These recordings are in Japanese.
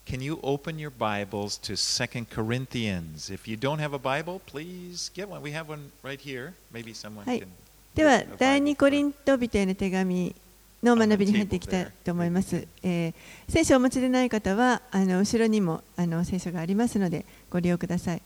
can you open your Bibles to 2 Corinthians? If you don't have a Bible, please get one. We have one right here. Maybe someone はい can. では第2コリント人への手紙の学びに入っていきたいと思います。聖書をお持ちでない方は後ろにも聖書がありますのでご利用ください。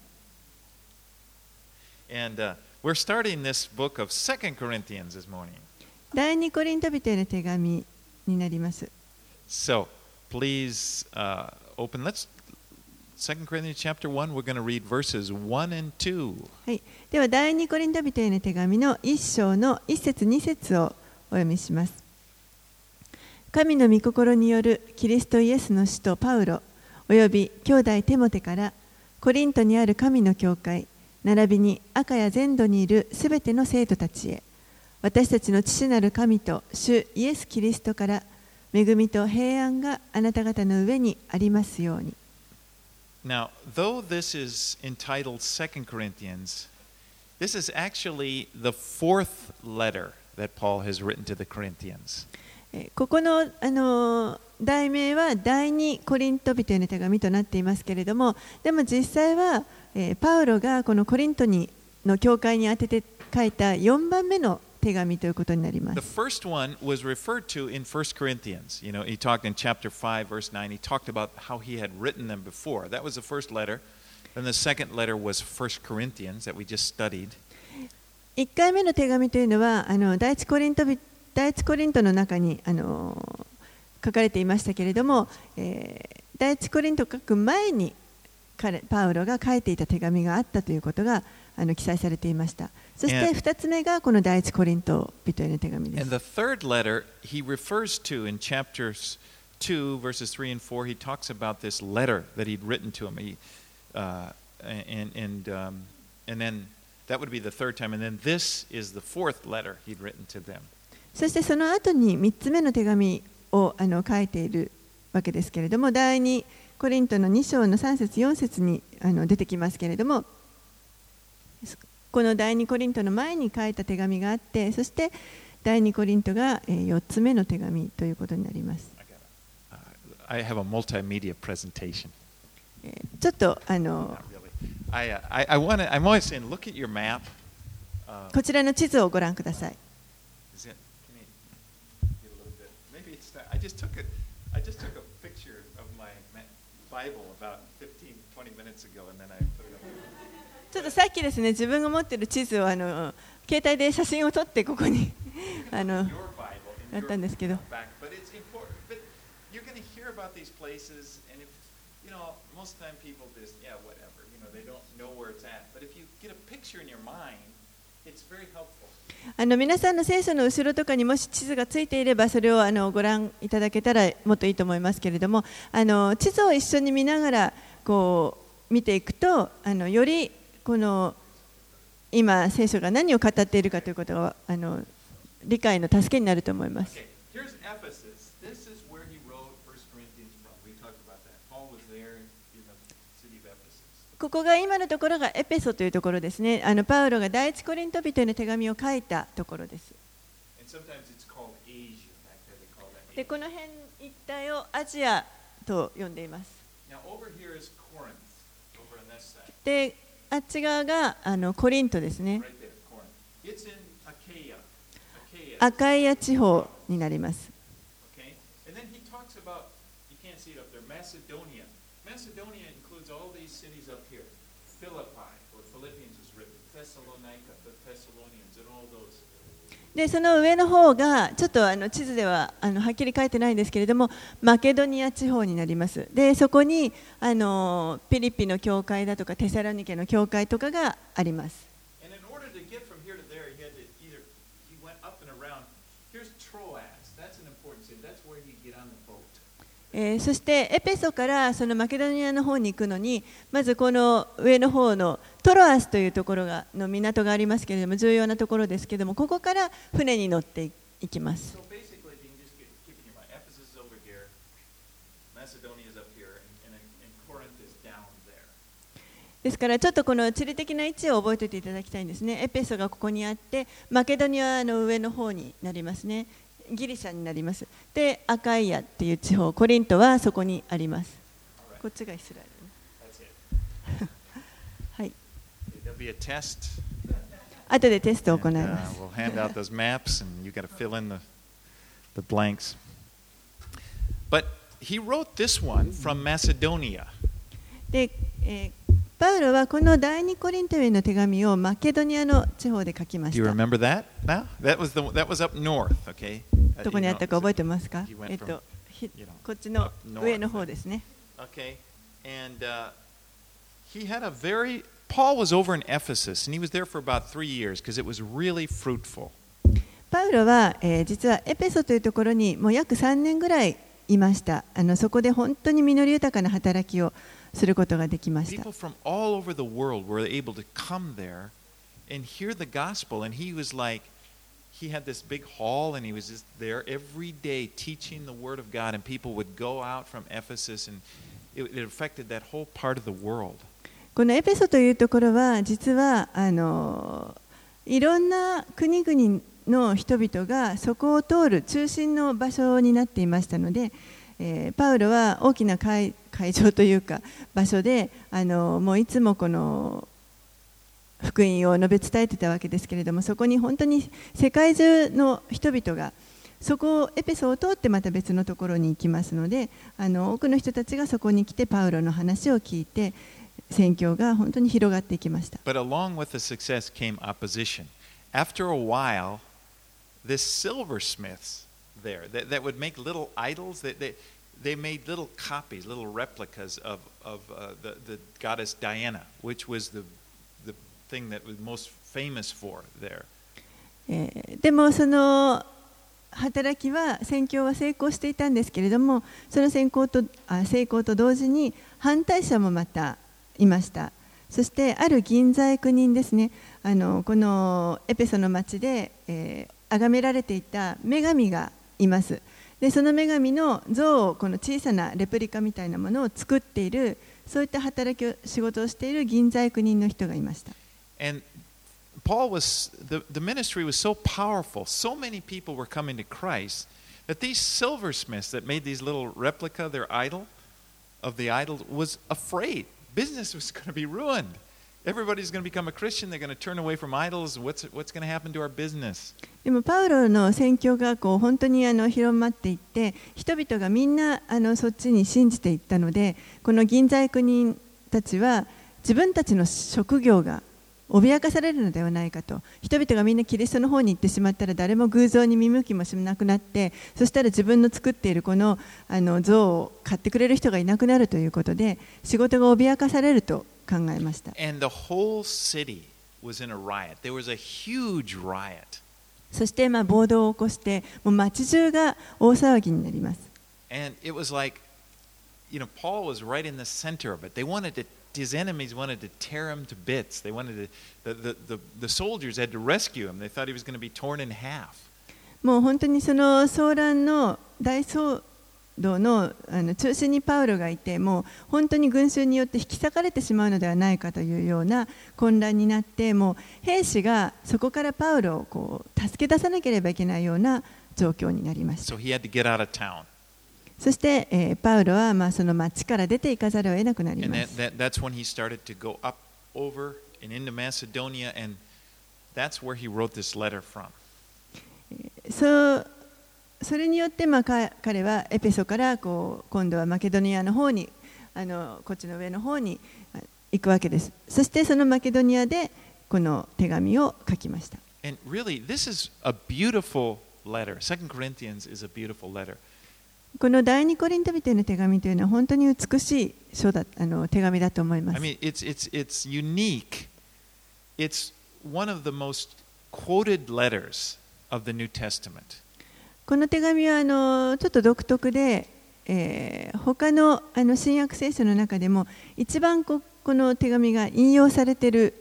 And we're starting this book of 2 Corinthians this morning. 第2コリント人への手紙になります。 So please open. Let's 2 Corinthians chapter 1. We're going to read verses 1 and 2. はい、では第2コリント人への手紙の1章の1節2節をお読みします。神の御心によるキリストイエスの使徒パウロおよび兄弟テモテからコリントにある神の教会並びにアカヤ全土にいるすべての生徒たちへ私たちの父なる神と主イエス・キリストから恵みと平安があなた方の上にありますように。 Now, though this is entitled 2 Corinthians, this is actually the fourth letter that Paul has written to the Corinthians. ここの、題名は第二コリント人への手紙となっていますけれども、でも実際は、パウロがこのコリントの教会に宛てて書いた4番目の手紙ということになります。 The first one was referred to in 1 Corinthians. You know, he talked in chapter 5, verse 9. He talked about how he had written them before. That was the first letter. Then the second letter was 1 Corinthians that we just studied. 1回目の手紙というのは第一コリントの中に書かれていましたけれども、第一コリントを書く前にパウロが書いていた手紙があったということが記載されていました。そして2つ目がこの第一コリント人への手紙です。 And the third letter he refers to in chapters 2, verses 3 and 4, he talks about this letter that he'd written to him. And then that would be the third time. And then this is the fourth letter he'd written to them. そしてその後に3つ目の手紙を書いているわけですけれども、第2コリントの2章の3節4節に出てきますけれども、この第2コリントの前に書いた手紙があって、そして第2コリントが4つ目の手紙ということになります。 I have a multimedia presentation. ちょっと I'm always saying, look at your map. こちらの地図をご覧ください。 I just took a picture of my Bible about 15, 20 minutes ago, and then I put it up. ちょっとさっきですね、自分が持っている地図を携帯で写真を撮ってここにやったんですけど。 But it's important. But you're going to hear about these places, and if you know, most of the time people just whatever. You know, they don't know where it's at. But if you get a picture in your mind, it's very helpful. 皆さんの聖書の後ろとかにもし地図がついていればそれをご覧いただけたらもっといいと思いますけれども、地図を一緒に見ながらこう見ていくとよりこの今聖書が何を語っているかということが理解の助けになると思います。ここが今のところがエペソというところですね。パウロが第一コリント人への手紙を書いたところです。で、この辺一帯をアジアと呼んでいます。で、あっち側がコリントですね。アカイア地方になります。でその上の方がちょっと地図でははっきり書いてないんですけれども、マケドニア地方になります。でそこにピリピの教会だとかテサロニケの教会とかがあります。そしてエペソからそのマケドニアの方に行くのに、まずこの上の方のトロアスというところの港がありますけれども、重要なところですけれども、ここから船に乗っていきます。ですからちょっとこの地理的な位置を覚えておいていただきたいんですね。エペソがここにあって、マケドニアの上の方になりますね。ギリシャになります。で、アカイアっていう地方、コリントはそこにあります。 こっちがイスラエ That's it. ル。はい。 There'll be a test. 後でテストを行い And, ます。 we'll hand out those maps, and you got to fill in the blanks. But he wrote this one from Macedonia. で、パウロはこの第二コリントへの手紙をマケドニアの地方で書きま Do し you た。 remember that? Now that was up north, okay? どこにあったか覚えてますか He went from,？ こっちの上の方ですね。 Okay, and he had a very. Paul was over in Ephesus, and he was there for about 3 years because it was really fruitful. パウロは、実はエペソというところにもう約3年ぐらいいました。そこで本当に実り豊かな働きをすることができました。 People from all over the world were able to come there and hear the gospel, and he was like, he had this big hall, and he was just there every day teaching the word of God, and people would go out from Ephesus, and it affected that whole part of the world. このエペソというところは実はいろんな国々の人々がそこを通る中心の場所になっていましたので、パウロは大きな会場というか場所でもういつもこの福音を述べ伝えていたわけですけれども、そこに本当に世界中の人々がそこをエペソを通ってまた別のところに行きますので、多くの人たちがそこに来てパウロの話を聞いて宣教が本当に広がっていきました。 But along with the success came opposition. After a while, this silversmiths there that would make little idols, they made little copies, little replicas of the goddess Diana, which was the thing that was most famous for there. でもその働きは宣教は成功していたんですけれども、その成功と同時に反対者もまたいました。そしてある銀細工人ですね、このエペソの町で崇められていた女神がいます。でその女神の像をこの小さなレプリカみたいなものを作っている、そういった仕事をしている銀細工人の人がいました。 And Paul was the ministry was so powerful, so many people were coming to Christ that these silversmiths that made these little replica, their idol of the idol, was afraid. Business was going to be ruined. Everybody's going to become a Christian. They're going to turn away from idols. What's going to happen to our business? でもパウロの宣教が本当に広まっていって、人々がみんなそっちに信じていったので、この銀細工人たちは自分たちの職業が脅かされるのではないかと。人々がみんなキリストの方に行ってしまったら誰も偶像に見向きもしなくなって、そしたら自分の作っているこの像を買ってくれる人がいなくなるということで、仕事が脅かされると考えました。 And the whole city was in a riot. There was a huge riot. そして暴動を起こして、もう街中が大騒ぎになります。 And it was like, Paul was right in the center of it. His enemies wanted to tear him to bits. They wanted to, the soldiers had to rescue him. They thought he was going to be torn in half. もう本当にその騒乱の大騒動の中心にパウロがいて、もう本当に群衆によって引き裂かれてしまうのではないかというような混乱になって、もう兵士がそこからパウロを助け出さなければいけないような状況になりました。 So he had to get out of town. そして、パウロはその町から出て行かざるを得なくなります。 That's when he started to go up over and into Macedonia, and that's where he wrote this letter from. それによって彼はエペソから今度はマケドニアの方にこっちの上の方に行くわけです。そしてそのマケドニアでこの手紙を書きました。 And really, this is a beautiful letter. 2 Corinthians is a beautiful letter. この第二コリント人への手紙というのは本当に美しい手紙だと思います。 I mean, it's unique. It's one of the most quoted letters of the New Testament. この手紙はちょっと独特で、他の新約聖書の中でも一番この手紙が引用されている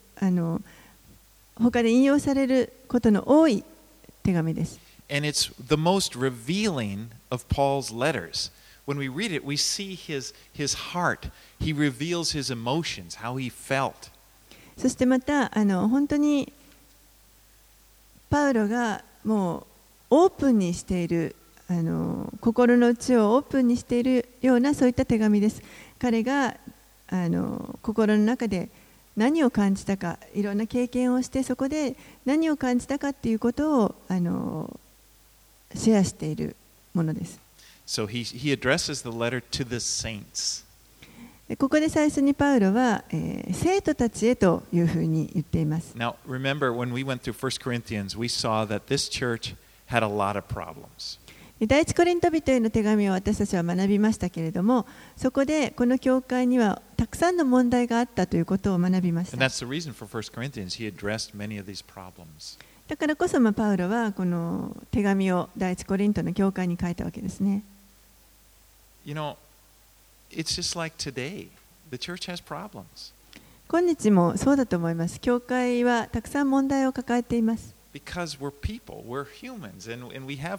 他で引用されることの多い手紙です。 And it's the most revealing of Paul's letters. When we read it, we see his heart. He reveals his emotions, how he felt. そしてまた本当にパウロがもうオープンにしている心の内をオープンにしているようなそういった手紙です。彼が心の中で何を感じたか、いろんな経験をして、そこで何を感じたかっていうことをシェアしているものです。 So he addresses the letter to the saints. ここで最初にパウロは、生徒たちへというふうに言っています。 Now, remember, when we went through 1 Corinthians, we saw that this church had a lot of problems. 第一コリント人への手紙を私たちは学びましたけれども、そこでこの教会にはたくさんの問題があったということを学びまし And た。 that's the reason for 1 Corinthians. He addressed many of these problems. だからこそパウロはこの手紙を第一コリントの教会に書いたわけですね。 You know, it's just like today. The church has problems. 今日もそうだと思います。教会はたくさん問題を抱えています。 Because we're people, we're humans, and we have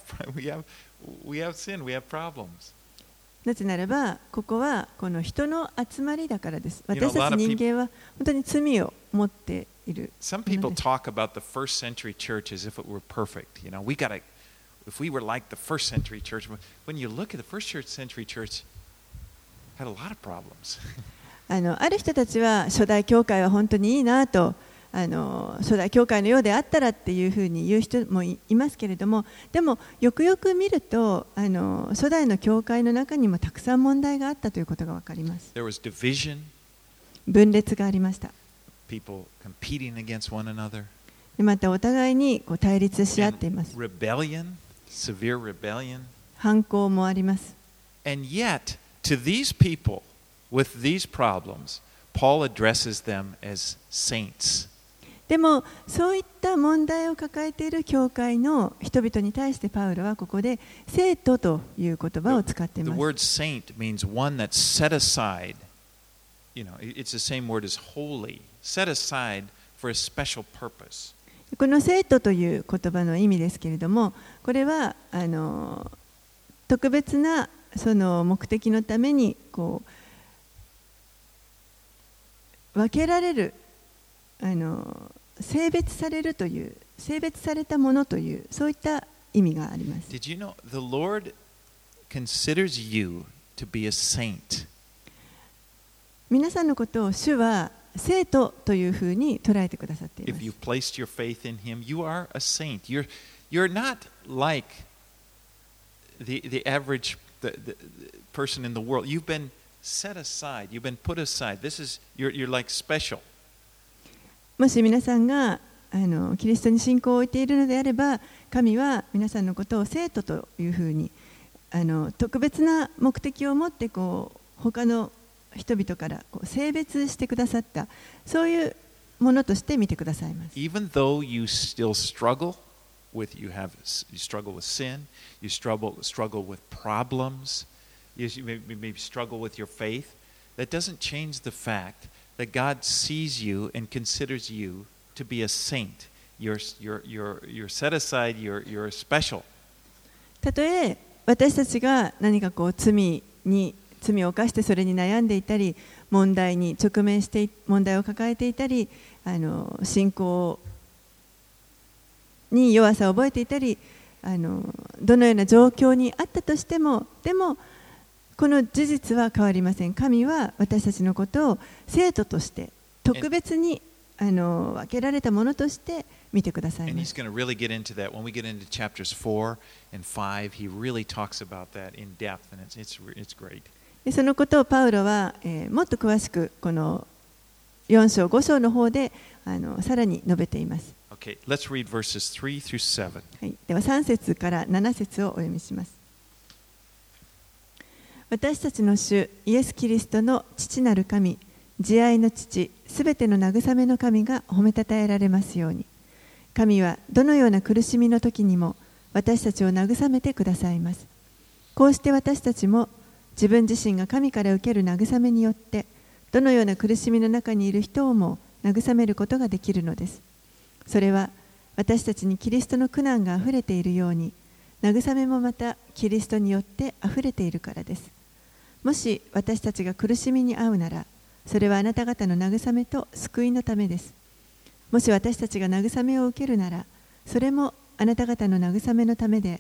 sin, we have problems. なぜならば、ここはこの人の集まりだからです。 You know, 私たち人間は本当に罪を持っている。 Some people talk about the first century church as if it were perfect. You know, if we were like the first century church, when you look at the first century church, had a lot of problems. ある人たちは初代教会は本当にいいなと、初代教会のようであったらっていうふうに言う人も いますけれども、でもよくよく見ると初代の教会の中にもたくさん問題があったということがわかります。 There was division, 分裂がありました。 people competing against one another, またお互いに対立し合っています。 rebellion, severe rebellion. 反抗もあります。 And yet, to these people with these problems, Paul addresses them as saints. でもそういった問題を抱えている教会の人々に対してパウロはここで生徒という言葉を使ってい The ます。 word saint means one that's set aside. You know, it's the same word as holy, set aside for a special purpose. この生徒という言葉の意味ですけれども、これは特別なその目的のために分けられる、性別されるという、性別されたものという、そういった意味があります。 Did you know the Lord considers you to be a saint? 皆さんのことを主は生徒というふうに捉えてくださっていま If す。 you've placed your faith in Him, you are a saint. You're not like the average the person in the world. You've been set aside. You've been put aside. You're like special. もし皆さんがキリストに信仰を置いているのであれば、神は皆さんのことを生徒というふうに特別な目的を持って他の人々から性別してくださった、そういうものとして見てくださいます。 Even though you still struggle with you struggle with sin, you struggle with problems, you maybe struggle with your faith, that doesn't change the fact that God sees you and considers you to be a saint. You're set aside, you're special. たとえ私たちが何か罪を犯してそれに悩んでいたり、問題に直面して問題を抱えていたり、信仰に弱さを覚えていたり、どのような状況にあったとしても、でもこの事実は変わりません。神は私たちのことを生徒として特別に分けられたものとして見てください And ま he's す。 going to really get into that when we get into chapters 4 and 5. He really talks about that in depth, and it's great. でそのことをパウロは、もっと詳しくこの4章5章の方でさらに述べています。 Okay, let's read verses 3 through 7. はい、では3節から7節をお読みします。私たちの主イエス・キリストの父なる神、慈愛の父、すべての慰めの神が褒めたたえられますように。神はどのような苦しみの時にも私たちを慰めてくださいます。こうして私たちも自分自身が神から受ける慰めによって、どのような苦しみの中にいる人をも慰めることができるのです。それは私たちにキリストの苦難があふれているように、慰めもまたキリストによってあふれているからです。もし私たちが苦しみに遭うなら、それはあなた方の慰めと救いのためです。もし私たちが慰めを受けるなら、それもあなた方の慰めのためで、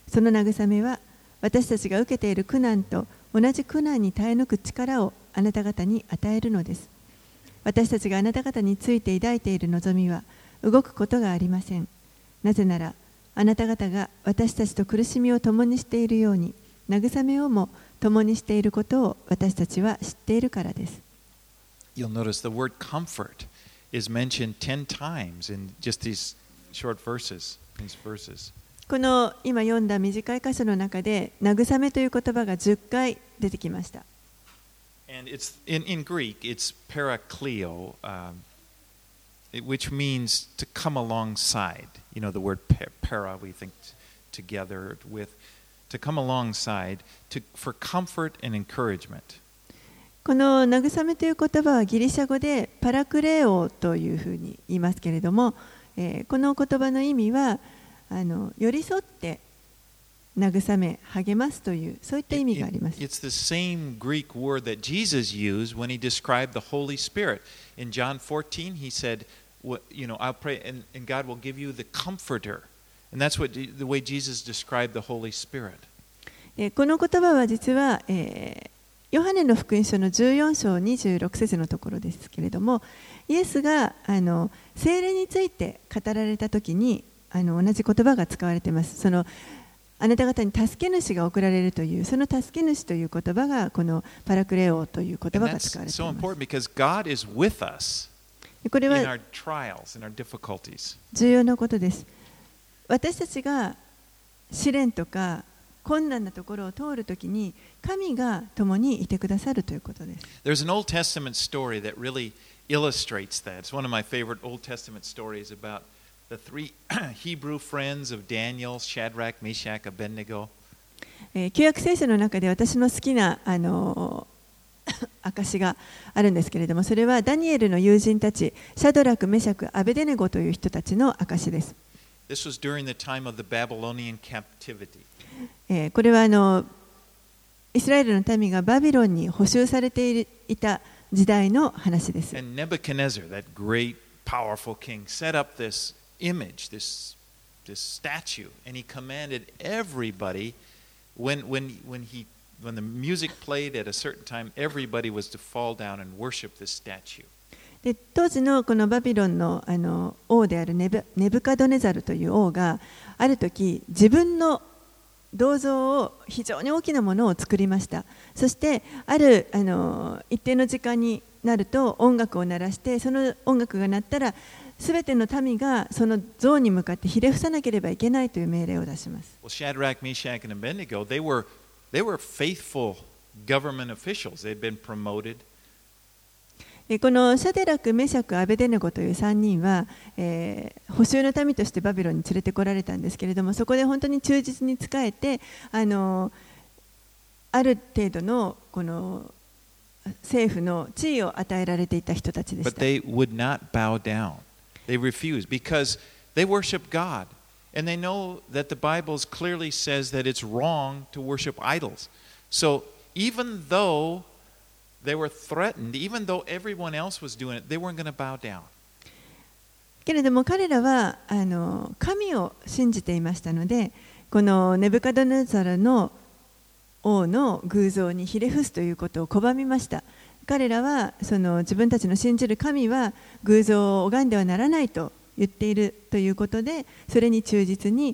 その慰めは私たちが受けている苦難と同じ苦難に耐え抜く力をあなた方に与えるのです。私たちがあなた方について抱いている望みは動くことがありません。なぜならあなた方が私たちと苦しみを共にしているように慰めをも共にしていることを私たちは知っているからです。 You'll notice the word comfort is mentioned 10 times in just these short verses. These verses. この今読んだ短い箇所の中で慰めという言葉が10回出てきました。 And it's in Greek, it's parakleo, which means to come alongside. You know the word para, we think together with, to come alongside for comfort and encouragement. この慰めという言葉はギリシャ語でパラクレオというふうに言いますけれども、この言葉の意味は寄り添って慰め励ますというそういった意味があります。 It's the same Greek word that Jesus used when he described the Holy Spirit. In John 14, he said, you know, I'll pray and God will give you the comforter. And that's what the way Jesus described the Holy Spirit. この言葉は実は、ヨハネの福音書の14章26節のところですけれども、イエスが聖霊について語られたときに同じ言葉が使われています。そのあなた方に助け主が送られるというその助け主という言葉がこのパラクレオという言葉が使われています。これは重要なことです。私たちが試練とか困難なところを通るときに神が共にいてくださるということです。 There's an Old Testament story that really illustrates that. It's one of my favorite Old Testament stories about the three Hebrew friends of Daniel, Shadrach, Meshach, Abednego. 旧約聖書の中で私の好きな証があるんですけれども、それはダニエルの友人たち、シャドラク、メシャク、アベデネゴという人たちの証です。 This was during the time of the Babylonian captivity. これはイスラエルの民がバビロンに捕囚されていた時代の話です。 And Nebuchadnezzar, that great, powerful king, set up this image, this statue, and he commanded everybody when the music played at a certain time, everybody was to fall down and worship this statue. で当時のこのバビロンの王であるネブカドネザルという王がある時自分の銅像を非常に大きなものを作りました。そしてある一定の時間になると音楽を鳴らして、その音楽が鳴ったらすべての民がその像に向かってひれ伏さなければいけないという命令を出します。 Well, Shadrach, Meshach, and Abednego, they were faithful government officials. They'd been promoted. このシャデラク、メシャク、アベデネゴという3人は、捕囚の民としてバビロンに連れてこられたんですけれども、そこで本当に忠実に仕えてある程度のこの政府の地位を与えられていた人たちでした。 But they would not bow down. They refused because they worship God. And they know that the Bible clearly says that it's wrong to worship idols. So even though they were threatened, even though everyone else was doing it, they weren't going to bow down. けれども彼らは神を信じていましたので、このネブカドネザルの王の偶像にひれ伏すということを拒みました。彼らは自分たちの信じる神は偶像を拝んではならないと言っているということで、それに忠実に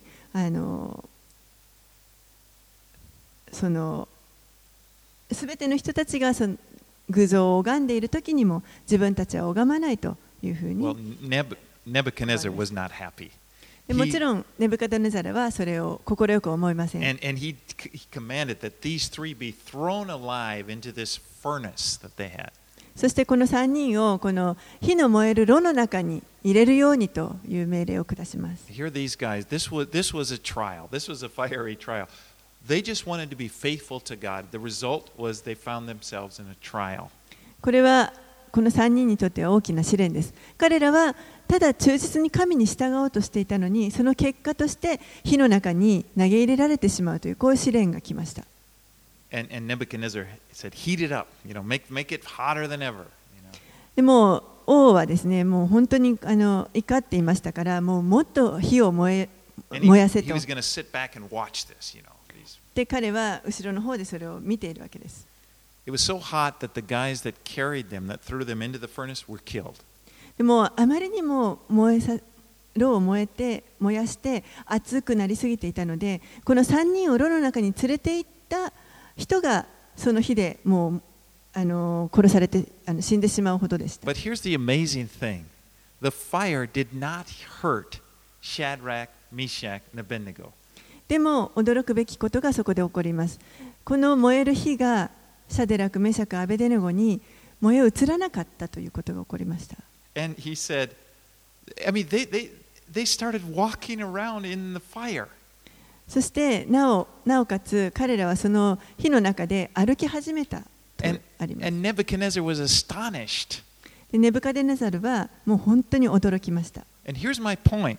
すべての人たちが偶像を拝んでいるときにも自分たちは拝まないというふうに。 Well, Nebuchadnezzar was not happy. もちろんネブカドネザルはそれを快く思いません。 And he commanded that these three be thrown alive into this furnace that they had. そしてこの3人をこの火の燃える炉の中に入れるようにという命令を下します。 Here these guys, this was a trial. This was a fiery trial. They just wanted to be faithful to God. The result was they found themselves in a trial. これはこの3人にとっては大きな試練です。彼らはただ忠実に神に従おうとしていたのに、その結果として火の中に投げ入れられてしまうというこういう試練が来ました。 And Nebuchadnezzar said, "Heat it up, make it hotter than ever." でも王はですね、もう本当に怒っていましたから、もっと火を燃え And 燃やせ he と。 was going to sit back and watch this, these. で、彼は後ろの方でそれを見ているわけです。 It was so hot that the guys that carried them, that threw them into the furnace, were killed. でもあまりにも炉を燃やして熱くなりすぎていたので、この3人を炉の中に連れて行った人がその火でもう殺されて死んでしまうほどでした。 But here's the amazing thing. The fire did not hurt Shadrach, Meshach, and Abednego. でも驚くべきことがそこで起こります。この燃える火がシャデラク、メシャク、アベデネゴに燃え移らなかったということが起こりました。 And he said, I mean, they started walking around in the fire. そしてなおかつ彼らはその火の中で歩き始めたとあります。 And Nebuchadnezzar was astonished. でネブカデネザルはもう本当に驚きました。 And here's my point.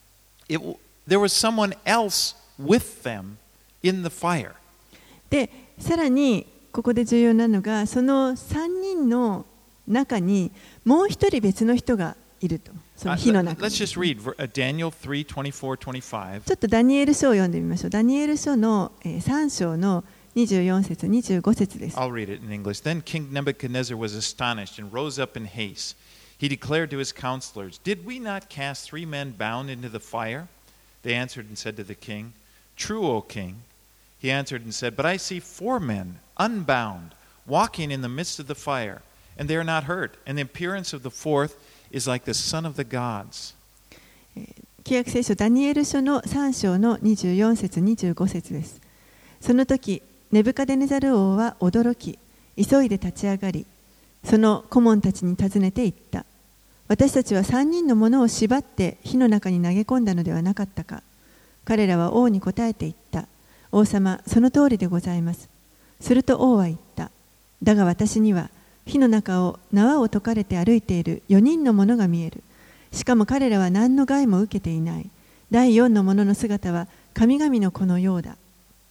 There was someone else with them in the fire. で、さらにここで重要なのが、その3人の中にもう一人別の人がいると。その火の中に。 Let's just read Daniel 3:24-25. ちょっとダニエル書を読んでみましょう。ダニエル書の3章の24節、25節です。 I'll read it in English. Then King Nebuchadnezzar was astonished and rose up in haste. He declared to his counselors, Did we not cast 3 men bound into the fire? They answered and said to the king, True, O king. He answered and said, But I see 4 men, unbound, walking in the midst of the fire, and they are not hurt. And the appearance of the 4th is like the son of the gods. 旧約聖書ダニエル書の3章の24節、25節です。その時、ネブカデネザル王は驚き、急いで立ち上がり、その顧問たちに尋ねて言った。私たちは3人の者を縛って火の中に投げ込んだのではなかったか。彼らは王に答えて言った。王様、その通りでございます。すると王は言った。だが私には火の中を縄を解かれて歩いている4人の者が見える。しかも彼らは何の害も受けていない。第4の者の姿は神々の子のようだ。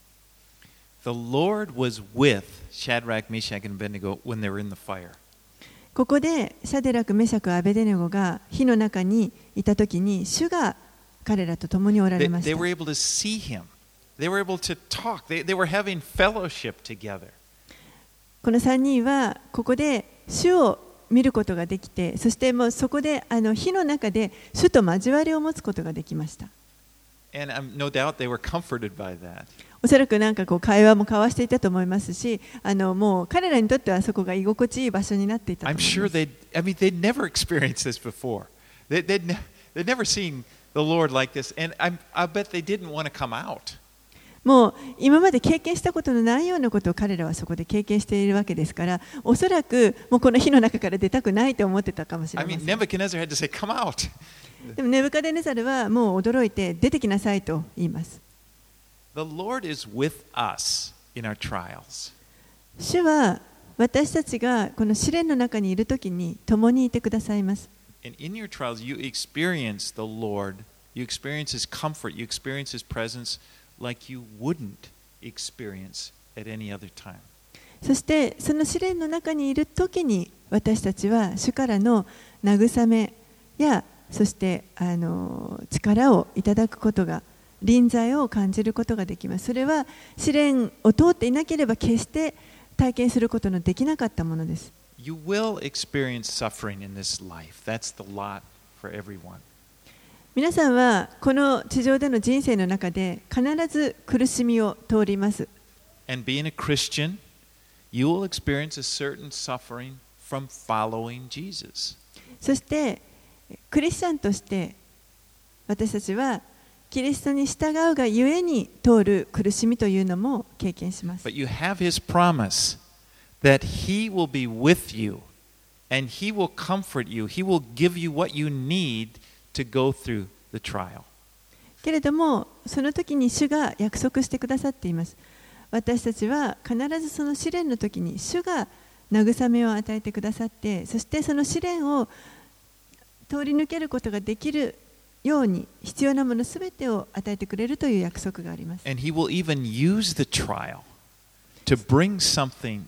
The Lord was with Shadrach, Meshach, and Abednego when they were in the fire. ここでシャデラク、メシャク、アベデネゴが火の中にいたときに主が彼らと共におられました。 They were able to see him. They were able to talk. They were having fellowship together. この3人はここで主を見ることができて、そしてもうそこで火の中で主と交わりを持つことができました。 And no doubt they were comforted by that. おそらくなんかこう会話も交わしていたと思いますし、もう彼らにとってはそこが居心地いい場所になっていたと I'm 思い sure ます。 they'd never experienced this before. They'd never seen the Lord like this, and I bet they didn't want to come out. もう今まで経験したことのないようなことを彼らはそこで経験しているわけですから、おそらくもうこの火の中から出たくないと思ってたかもしれ I ませ mean, ん。 Nebuchadnezzar had to say, "Come out." でもネブカデネザルはもう驚いて出てきなさいと言います。 The Lord is with us in our trials. 主は私たちがこの試練の中にいるときに共にいてくださいます。 And in your trials, you experience the Lord. You experience His comfort. You experience His presence like you wouldn't experience at any other time. そしてその試練の中にいるときに私たちは主からの慰めやそして力をいただくことが、臨在を感じることができます。それは試練を通っていなければ決して体験することのできなかったものです。 You will experience suffering in this life. That's the lot for everyone. 皆さんはこの地上での人生の中で必ず苦しみを通ります。 And being a Christian, you will experience a certain suffering from following Jesus. そしてクリスチャンとして私たちはキリストに従うがゆえに通る苦しみというのも経験します。 But you have His promise that He will be with you and He will comfort you. He will give you what you need to go through the trial. けれどもその時に主が約束してくださっています。私たちは必ずその試練の時に主が慰めを与えてくださって、そしてその試練を通り抜けることができるように必要なものすべてを与えてくれるという約束があります。 And He will even use the trial to bring something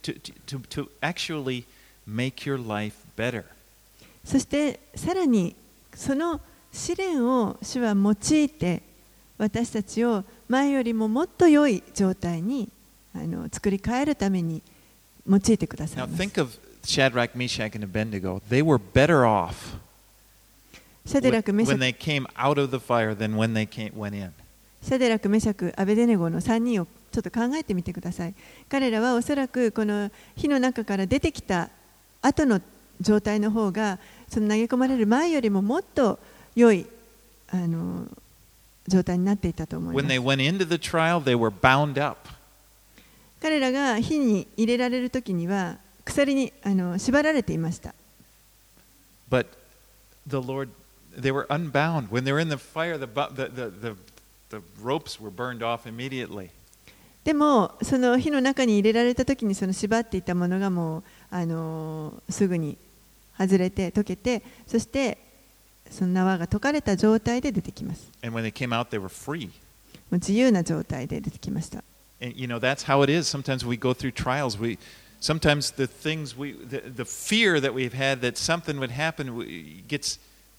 to actually make your life better. そしてさらにその試練を主は用いて私たちを前よりももっと良い状態に作り変えるために用いてください Now ます。 think of Shadrach, Meshach, and Abednego. They were better off シャデラク、メシャ when ク they came out of the fire than when they went in. シャデラク、メシャク、アベデネゴの3人をちょっと考えてみてください。彼らはおそらくこの火の中から出てきた後の状態の方がその投げ込まれる前よりももっと良い状態になっていたと思いま When す。 they went into the trial, they were bound up. 彼らが火に入れられる時には鎖に縛られていました。 But the Lord, they were unbound. When they were in the fire, the ropes were burned off immediately. でもその火の中に入れられた時にその縛っていたものがもうすぐに外れて溶けて、そしてその縄が解かれた状態で出てきます。 And when they came out, they were free. もう自由な状態で出てきました。 And that's how it is. Sometimes we go through trials. Sometimes the fear that we've had that something would happen gets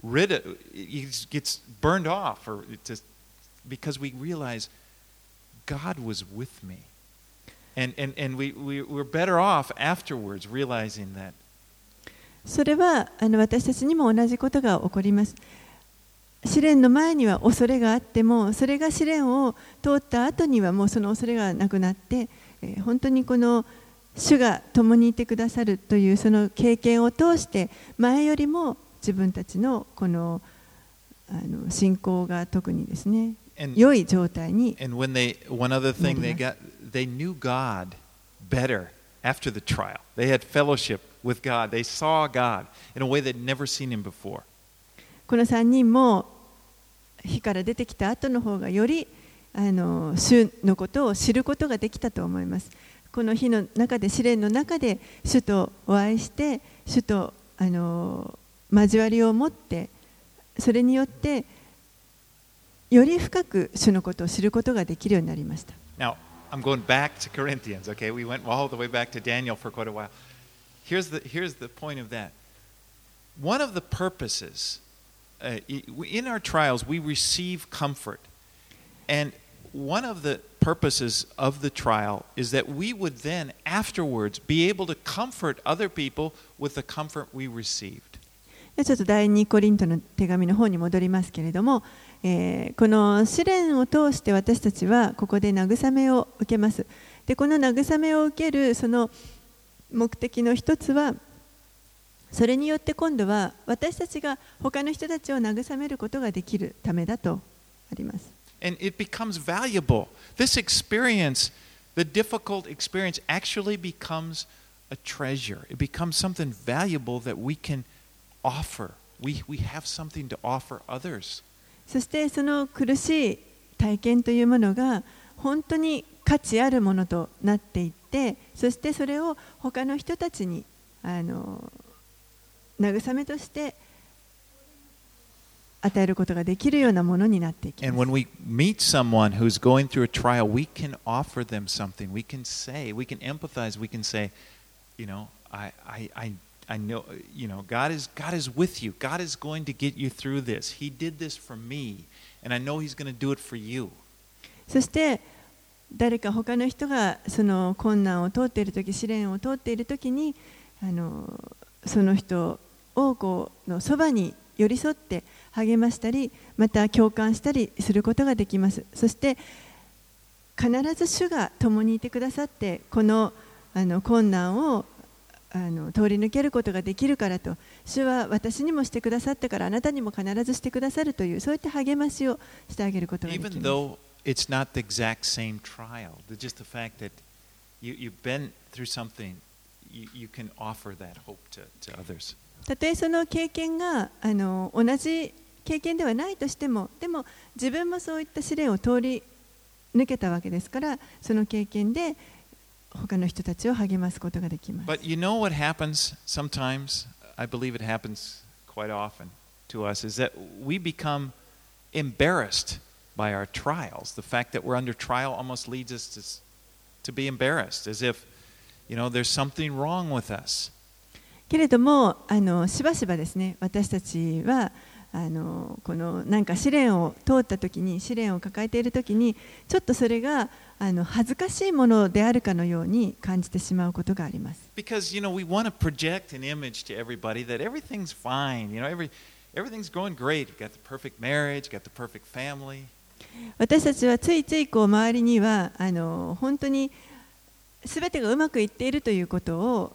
burned off, or because we realize God was with me, and we're better off afterwards realizing that. それは私たちにも同じことが起こります。試練の前には恐れがあっても、それが試練を通った後にはもうその恐れがなくなって、本当にこの主が共にいてくださるというその経験を通して前よりも自分たちのこの信仰が特にですね、良い状態に。 And one other thing they knew God better after the trial. They had fellowship with God. They saw God in a way they'd never seen him before. この3人も火から出てきた後の方がより主のことを知ることができたと思います。この火の中で、試練の中で主とお会いして、主と交わりを持って、それによってより深く主のことを知ることができるようになりました。 Now, I'm going back to Corinthians. Okay, we went all the way back to Daniel for quite a while. Here's the point of that. One of the purposes in our trials, we receive comfort. And one of the purposes of the trial is that we would then afterwards be able to comfort other people with the comfort we received. ちょっと第2コリントの手紙の方に戻りますけれども、この試練を通して私たちはここで慰めを受けます。で、この慰めを受けるその目的の一つは、それによって今度は私たちが他の人たちを慰めることができるためだとあります。 And it becomes valuable. This experience, the difficult experience, actually becomes a treasure. It becomes something valuable that we can offer. We have something to offer others. そしてその苦しい体験というものが本当に価値あるものとなっていって、そしてそれを他の人たちに慰めとして与えることができるようなものになっていきます。 And when we meet someone who's going through a trial, we can offer them something. We can empathize. We can say, I know, God is with you. God is going to get you through this. He did this for me, and I know He's going to do it for you. そして誰か他の人がその困難を通っているとき、試練を通っているときにその人をそばに寄り添って励ましたり、また共感したりすることができます。そして必ず主が共にいてくださって、この困難を通り抜けることができるからと、主は私にもしてくださったからあなたにも必ずしてくださるという、そういった励ましをしてあげることができます。 Even though it's not the exact same trial, just the fact that you've been through something, you can offer that hope to others. たとえその経験が同じ経験ではないとしても、でも自分もそういった試練を通り抜けたわけですから、その経験で他の人たちを励ますことができます。 But you know what happens sometimes? I believe it happens quite often to us, is that we become embarrassed by our trials. The fact that we're under trial almost leads us to be embarrassed, as if, there's something wrong with us. けれどもしばしばですね、私たちはこのなんか試練を通った時に、試練を抱えている時に、ちょっとそれが恥ずかしいものであるかのように感じてしまうことがあります。 Because, we want to project an image to everybody that everything's fine. Everything's going great. You got the perfect marriage, you got the perfect family. 私たちはついつい周りには本当に全てがうまくいっているということを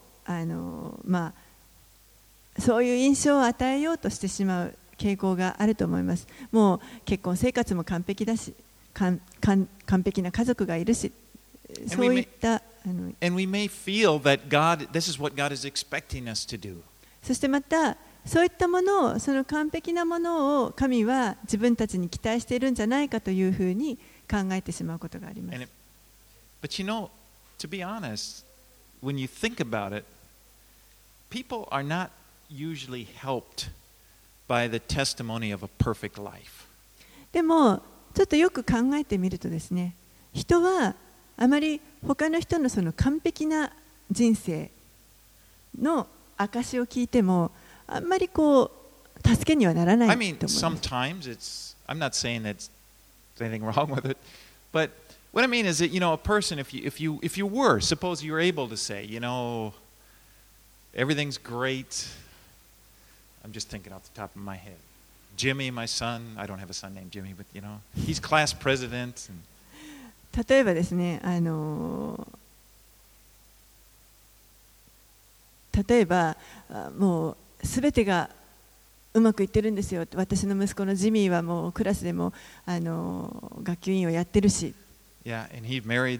そういう印象を与えようとしてしまう傾向があると思います。もう結婚生活も完璧だし、完璧な家族がいるし、そういった And we may feel that this is what God is expecting us to do. そしてまたそういったものを、その完璧なものを神は自分たちに期待しているんじゃないかというふうに考えてしまうことがあります。 But to be honest, when you think about it, people are not usually helped by the testimony of a perfect life. でもちょっとよく考えてみるとですね、人はあまり他の人のその完璧な人生の証を聞いてもあんまり助けにはならないと思います。 Sometimes I'm not saying that there's anything wrong with it, but what I mean is that a person, if you were, suppose you were able to say, everything's great. I'm just thinking off the top of my head. Jimmy, my son, I don't have a son named Jimmy, but he's class president. 例えばですね、例えばもうすべてがうまくいってるんですよ。私の息子のジミーはもうクラスでも学級委員をやってるし。 Yeah, and he married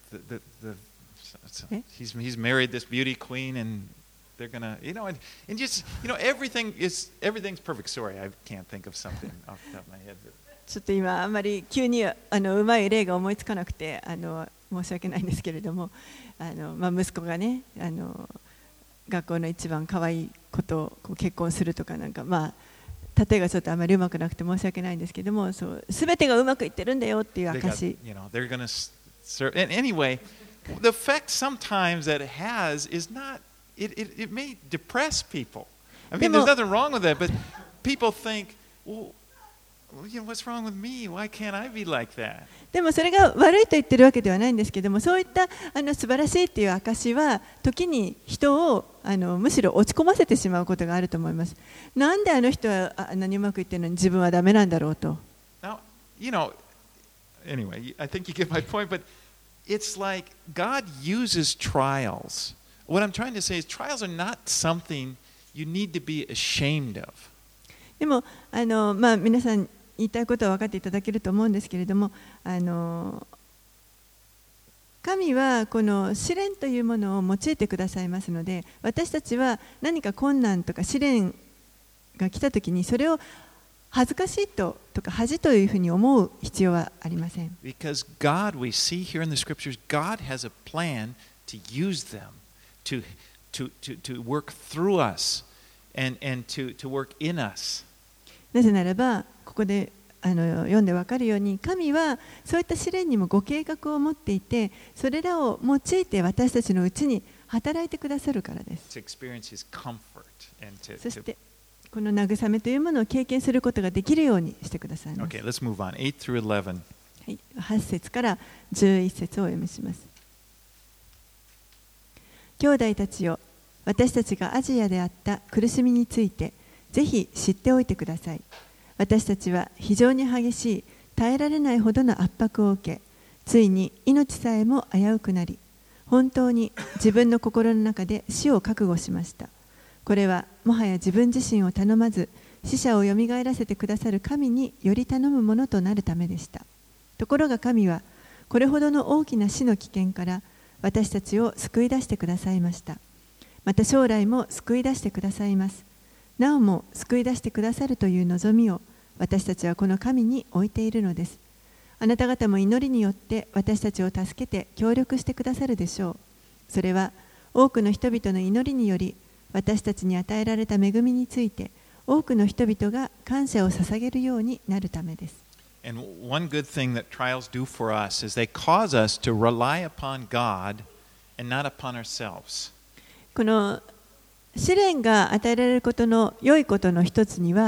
he's married this beauty queen, and they're gonna, and just, everything's perfect. Sorry, I can't think of something off the top of my head. ちょっと今あんまり急にうまい例が思いつかなくて申し訳ないんですけれども、息子がね学校の一番可愛い子と結婚するとか例えがちょっとあまりうまくなくて申し訳ないんですけども、すべてがうまくいってるんだよっていう証。 They're gonna serve. And anyway, the effect sometimes that it has is not. It may depress people. I mean, there's nothing wrong with that, but people think, well, what's wrong with me? Why can't I be like that? でもそれが悪いと言ってるわけではないんですけども、そういった素晴らしいっていう証は時に人をむしろ落ち込ませてしまうことがあると思います。なんであの人はあんなにうまくいってるのに自分はダメなんだろうと。 Now, anyway, I think you get my point, but it's like God uses trials. What I'm trying to say is trials are not something you need to be ashamed of. でも皆さん言いたいことは分かっていただけると思うんですけれども、神はこの試練というものを用いてくださいますので、私たちは何か困難とか試練が来たときにそれを恥ずかしいとか恥というふうに思う必要はありません。 Because God, we see here in the scriptures, God has a plan to use them, to work through us and to work in us. なぜならばここで読んで分かるように、神はそういった試練にもご計画を持っていて、それらを用いて私たちのうちに働いてくださるからです。そしてこの慰めというものを経験することができるようにしてくださいます。 Okay, let's move on. 8 through 11. はい、8節から11節をお読みします。兄弟たちよ、私たちがアジアであった苦しみについてぜひ知っておいてください。私たちは非常に激しい耐えられないほどの圧迫を受け、ついに命さえも危うくなり、本当に自分の心の中で死を覚悟しました。これはもはや自分自身を頼まず、死者をよみがえらせてくださる神により頼むものとなるためでした。ところが神はこれほどの大きな死の危険から私たちを救い出してくださいました。また将来も救い出してくださいます。なおも救い出してくださるという望みを私たちはこの神に置いているのです。あなた方も祈りによって私たちを助けて協力してくださるでしょう。それは多くの人々の祈りにより私たちに与えられた恵みについて多くの人々が感謝を捧げるようになるためです。 And one good thing that trials do for us is they cause us to rely upon God and not upon ourselves. この試練が与えられることの良いことの一つには、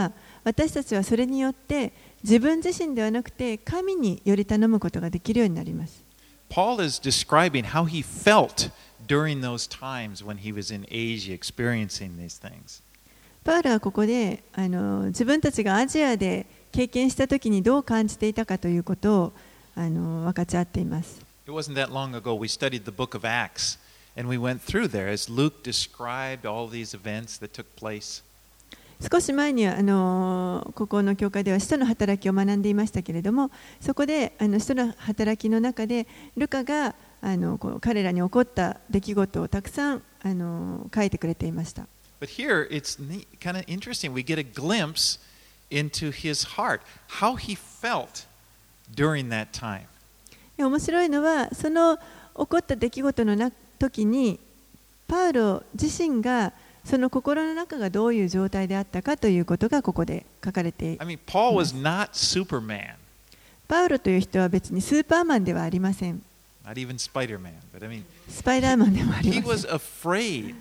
私たちはそれによって自分自身ではなくて神により頼むことができるようになります。 Paul is describing how he felt during those times when he was in Asia experiencing these things. パウロはここで自分たちがアジアで経験したときにどう感じていたかということを分かち合っています。 It wasn't that long ago we studied the book of Acts and we went through there as Luke described all these events that took place. 少し前にここの教会では使徒の働きを学んでいましたけれども、そこで使徒の働きの中でルカが彼らに起こった出来事をたくさん書いてくれていました。 But here it's kind of interesting. We get a glimpse into his heart, how he felt during that time. 面白いのは、その起こった出来事の時にパウロ自身がその心の中がどういう状態であったかということがここで書かれています。 Paul was not Superman. パウロという人は別にスーパーマンではありません。 Not even Spider-Man, but スパイダーマンでもありません。 he was afraid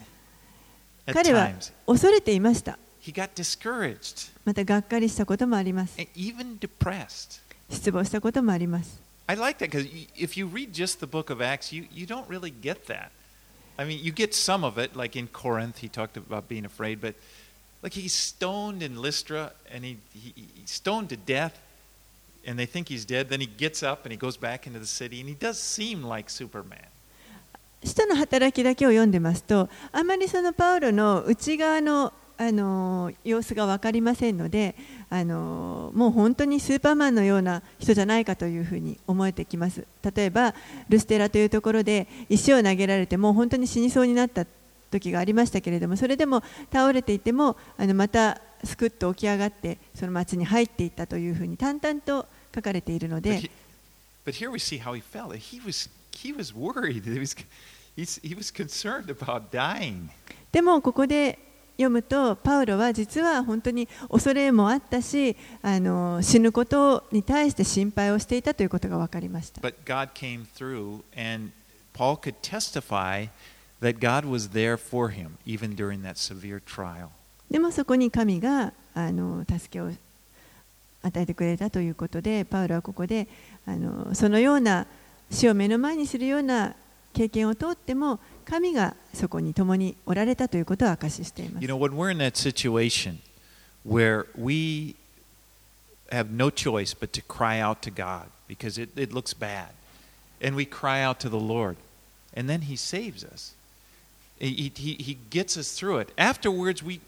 at 彼は times. 恐れていました。 He got discouraged またがっかりしたこともあります。 and even depressed. 失望したこともあります。 I like that because if you read just the book of Acts, you don't really get that. You get some of it, like in Corinth, he talked about being afraid, but like he's stoned in Lystra and he's stoned to death and they think he's dead. Then he gets up and he goes back into the city and he does seem like Superman. 使徒の働きだけを読んでますと、あまりそのパウロの内側の様子が分かりませんので、もう本当にスーパーマンのような人じゃないかというふうに思えてきます。例えばルステラというところで石を投げられてもう本当に死にそうになった時がありましたけれども、それでも倒れていてもまたすくっと起き上がってその町に入っていったというふうに淡々と書かれているので。 But here we see how he felt. He was worried. He was concerned about dying. でもここで読むと、パウロは実は本当に恐れもあったし、死ぬことに対して心配をしていたということが分かりました。 But God came through, and Paul could testify that God was there for him, even during that severe trial. でもそこに神が助けを与えてくれたということで、パウロはここでそのような死を目の前にするような経験を通っても、神がそこに共におられたということを証ししています。 When we're in that situation where we have no choice but to cry out to God because it looks bad, and we cry out to the Lord, and then He saves us. He gets us through it. Afterwards, we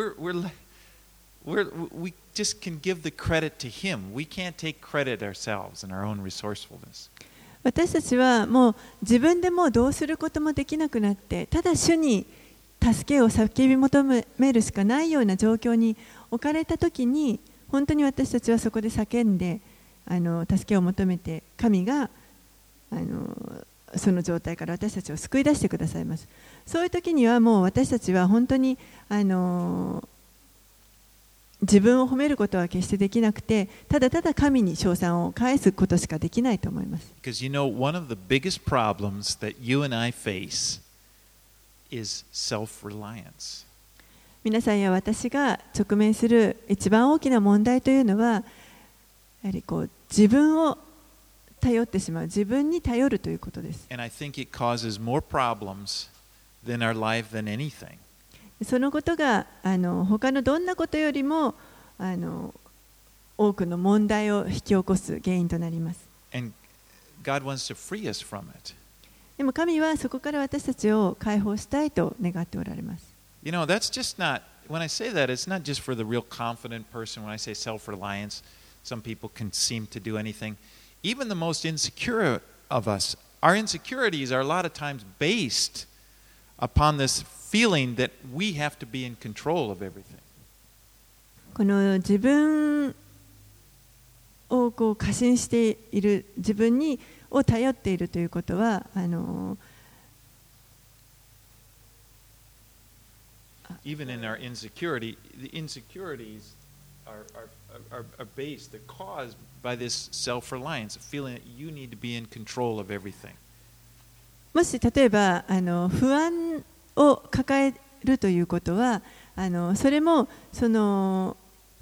just can give the credit to Him. We can't take credit ourselves in our own resourcefulness. 私たちはもう自分でもうどうすることもできなくなって、ただ主に助けを叫び求めるしかないような状況に置かれたときに、本当に私たちはそこで叫んで助けを求めて、神がその状態から私たちを救い出してくださいます。そういう時にはもう私たちは本当に自分を褒めることは決してできなくて、ただただ神に称賛を返すことしかできないと思います。 Because one of the biggest problems that you and I face is self-reliance. 皆さんや私が直面する一番大きな問題というのは、やはり自分を頼ってしまう、自分に頼るということです。 And I think it causes more problems in our life than anything. そのことが他のどんなことよりも多くの問題を引き起こす原因となります。 And God wants to free us from it. でも神はそこから私たちを解放したいと願っておられます。 That's just not, when I say that, it's not just for the real confident person. When I say self-reliance, some people can seem to do anything. Even the most insecure of us, our insecurities are a lot of times based upon this feeling that we have to be in control of everything. この自分を過信している、自分を頼っているということは Even in our insecurity, the insecurities are based, they're caused by this self-reliance, feeling that you need to be in control of everything. もし例えば不安を抱えるということはそれもよ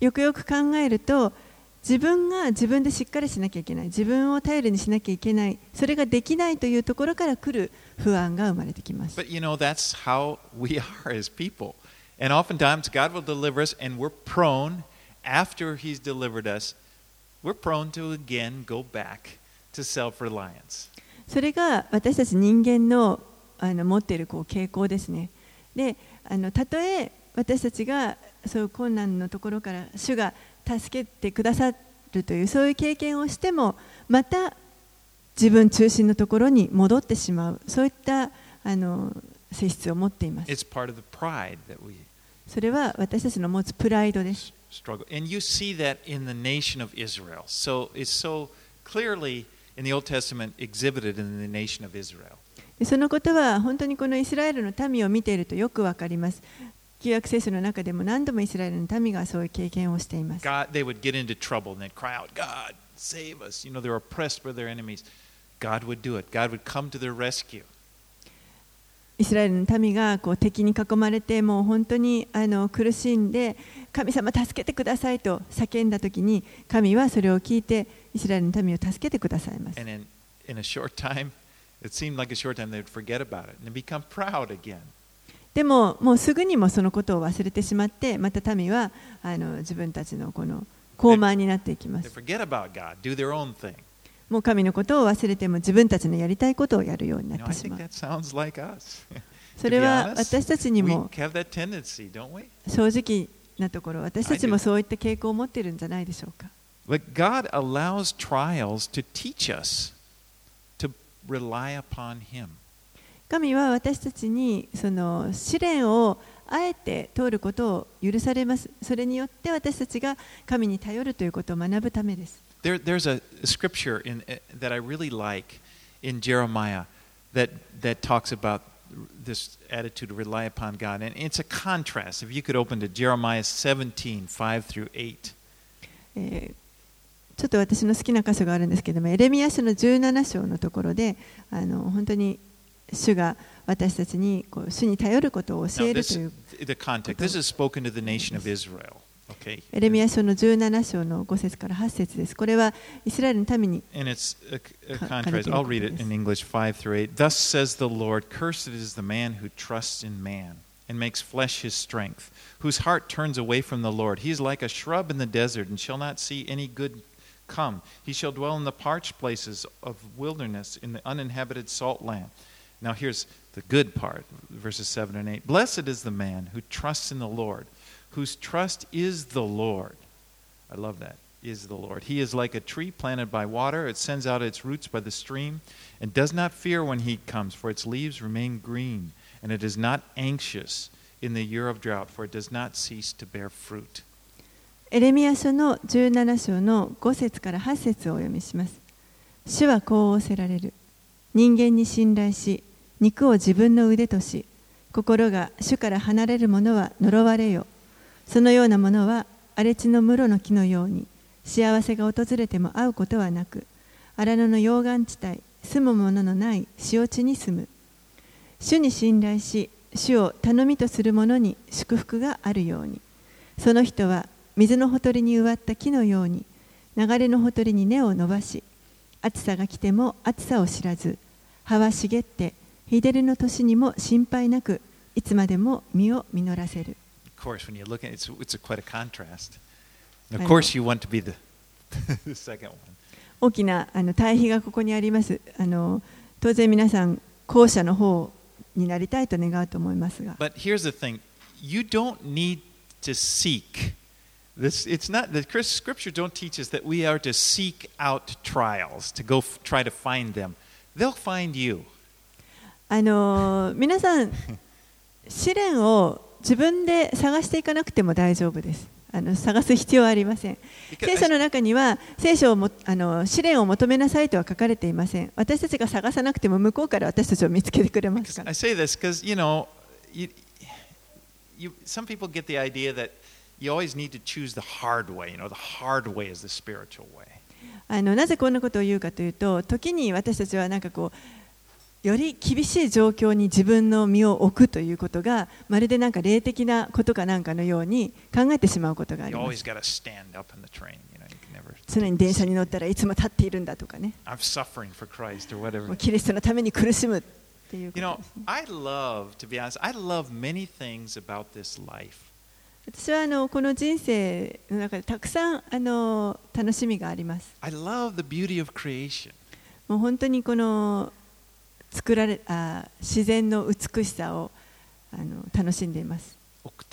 よくよく考えると、自分が自分でしっかりしなきゃいけない、自分を頼りにしなきゃいけない、それができないというところから来る不安が生まれてきます。 But that's how we are as people. And oftentimes God will deliver us, and we're prone, after He's delivered us, we're prone to again go back to self-reliance. それが私たち人間の持っている傾向ですね。で、たとえ私たちがそういう困難のところから主が助けてくださるというそういう経験をしても、また自分中心のところに戻ってしまう、そういった性質を持っています。 It's part of the pride that we それは私たちの持つプライドです。 struggle. And you see that in the nation of Israel. So it's so clearly in the Old Testament exhibited in the nation of Israel. そのことは本当にこのイスラエルの民を見ているとよくわかります。旧約聖書の中でも何度もイスラエルの民がそういう経験をしています。 God, they would get into trouble and they'd cry out, God, save us. They're oppressed by their enemies. God would do it. God would come to their rescue. イスラエルの民が敵に囲まれてもう本当に苦しんで、神様助けてくださいと叫んだときに、神はそれを聞いてイスラエルの民を助けてくださいます。 And in a short time, it seemed like a short time they would forget about it and become proud again. でも、もうすぐにもそのことを忘れてしまって、また民は自分たちのこの高慢になっていきま They す。 forget about God, do their own thing. もう神のことを忘れても自分たちのやりたいことをやるようになっ I てし think まう。 that sounds like us. それは私たちに We も have that tendency, don't we? 正直なところ、私たちもそういった傾向を持っているんじゃないでしょうか。 But God allows trials to teach us to rely upon Him. 神は私たちにその試練をあえて通ることを許されます。それによって私たちが神に頼るということを学ぶためです。 There's a scripture that I really like in Jeremiah that talks about this attitude to rely upon God. And it's a contrast. If you could open to Jeremiah 17, 5 through 8. ちょっと私の好きな箇所があるんですけども、エレミヤ書の17章のところで、本当に主が私たちに主に頼ることを教えるという。 The context. This is spoken to the nation of Israel. Okay. エレミヤ書の17章の5節から8節です。これはイスラエルの民に。 And it's a contrast. I'll read it in English 5 through 8. Thus says the Lord, cursed is the man who trusts in man and makes flesh his strength, whose heart turns away from the Lord. He is like a shrub in the desert and shall not see any good come. He shall dwell in the parched places of wilderness, in the uninhabited salt land. Now here's the good part, verses 7 and 8. Blessed is the man who trusts in the Lord, whose trust is the Lord. I love that, is the Lord. He is like a tree planted by water. It sends out its roots by the stream and does not fear when heat comes, for its leaves remain green, and it is not anxious in the year of drought, for it does not cease to bear fruit. エレミヤ書の17章の5節から8節をお読みします。主はこう仰せられる。人間に信頼し、肉を自分の腕とし、心が主から離れる者は呪われよ。そのようなものは荒れ地の室の木のように、幸せが訪れても会うことはなく、荒野の溶岩地帯、住むもののない塩地に住む。主に信頼し、主を頼みとする者に祝福があるように。その人は水のほとりに植わった木のように、流れのほとりに根を伸ばし、暑さが来ても暑さを知らず、葉は茂って、日照りの年にも心配なく、いつまでも実を実らせる。 Of course, when you look at it, it's quite a contrast. Of course, you want to be the second one. 大きな対比がここにあります。当然皆さん、後者の方になりたいと願うと思いますが。 But here's the thing: you don't need to seek. It's not the Scripture don't teach us that we are to seek out trials to go try to find them. They'll find you. 皆さん試練を自分で探していかなくても大丈夫です。探す必要はありません。聖書の中には聖書を試練を求めなさいとは書かれていません。私たちが探さなくても向こうから私たちを見つけてくれますから。 I say this because some people get the idea that you always need to choose the hard way. The hard way is the spiritual way. なぜこんなことを言うかというと、時に私たちはなんかより厳しい状況に自分の身を置くということがまるでなんか霊的なことかなんかのように考えてしまうことがあります。常に電車に乗ったらいつも立っているんだとかね。キリストのために苦しむっていうことですね。私はこの人生の中でたくさん楽しみがあります。もう本当にこの自然の美しさを楽しんでいます。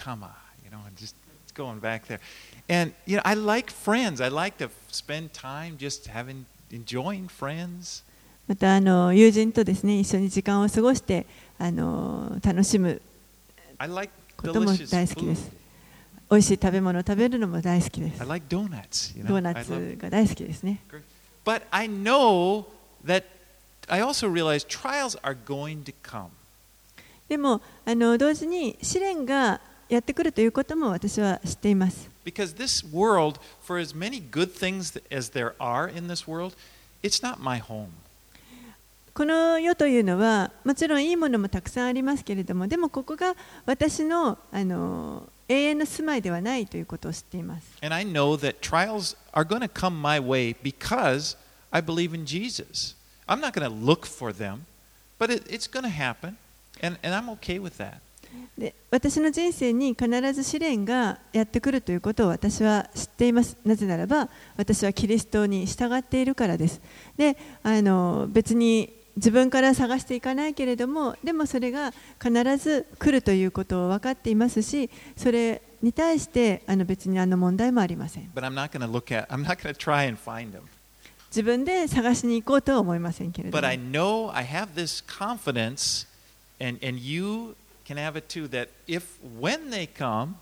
Just going back there. And I like friends. I like to spend time just enjoying friends. また友人とですね、一緒に時間を過ごして楽しむことも大好きです。美味しい食べ物を食べるのも大好きです。 I like donuts. ドーナツが大好きですね。 But I know that I also realize trials are going to come. でも同時に試練がやってくるということも私は知っています。 Because this world, for as many good things as there are in this world, it's not my home. この世というのはもちろんいいものもたくさんありますけれども、でもここが私の永遠の住まいではないということを知っています。 And I know that trials are going to come my way because I believe in Jesus. I'm not going to look for them, but it's going to happen, and I'm okay with that. で、私の人生に必ず試練がやってくるということを私は知っています。なぜならば私はキリストに従っているからです。で、別に自分から探していかないけれども、でもそれが必ず来るということを分かっていますし、それに対して別に問題もありません。 But I'm not going to try and find them. 自分で探しに行こうとは思いませんけれども。 But I know I have this confidence, and you can have it too, that when they come,